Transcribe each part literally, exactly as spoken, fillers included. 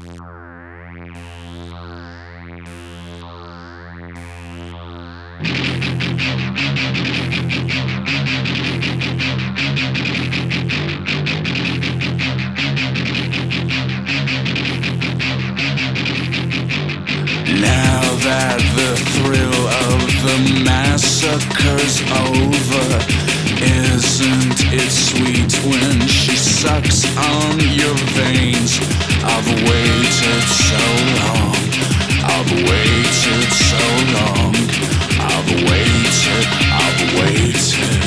Now that the thrill of the massacre's over, isn't it sweet when she sucks on your veins? I've waited so long, I've waited so long, I've waited, I've waited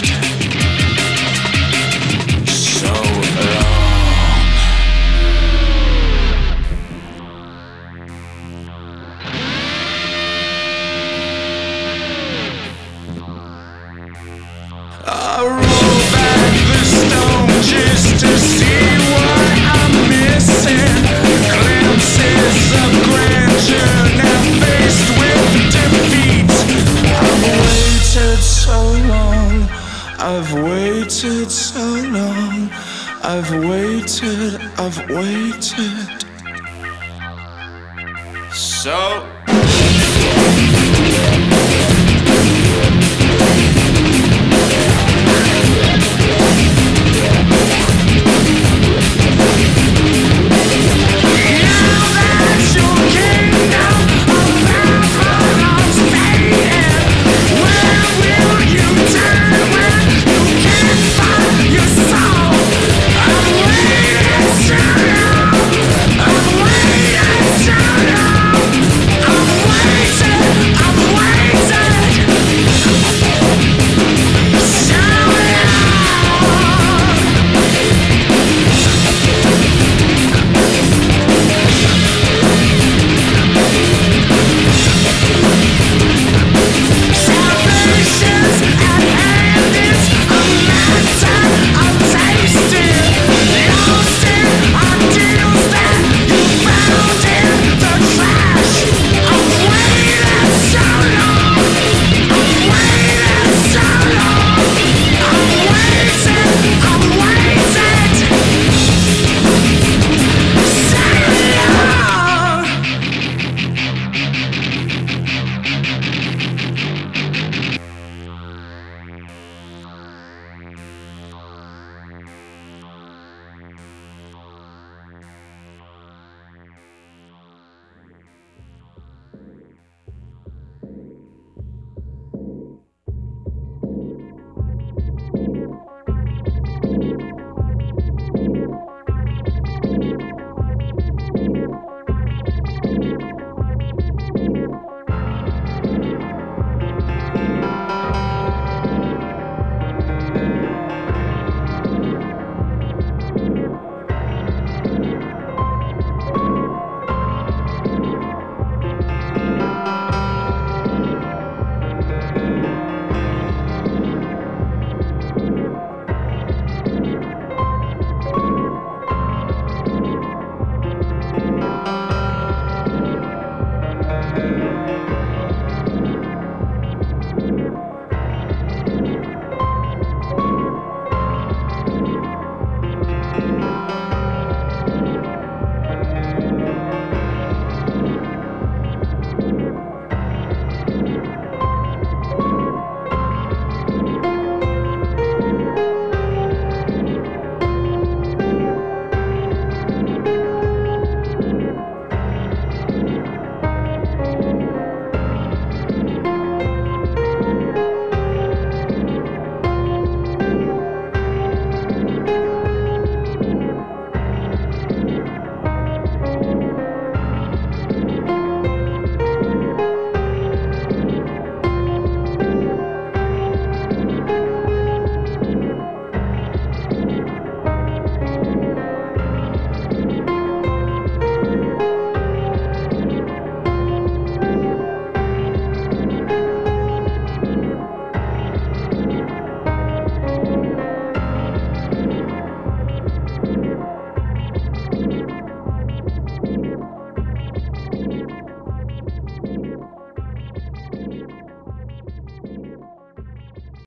so long. I roll back the stone just to see what I'm missing. Glimpses of grandeur now faced with defeat. I've waited so long, I've waited so long, I've waited, I've waited so